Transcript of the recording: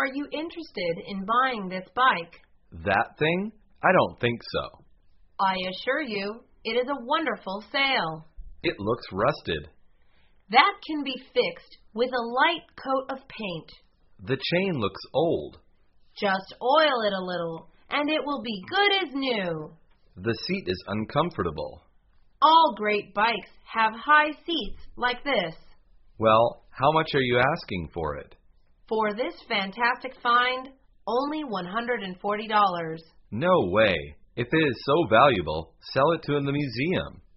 are you interested in buying this bike? That thing? I don't think so. I assure you, it is a wonderful sale. It looks rusted. That can be fixed with a light coat of paint. The chain looks old. Just oil it a little, and it will be good as new. The seat is uncomfortable. All great bikes have high seats like this. Well, how much are you asking for it? For this fantastic find, only $140. No way. If it is so valuable, sell it to the museum.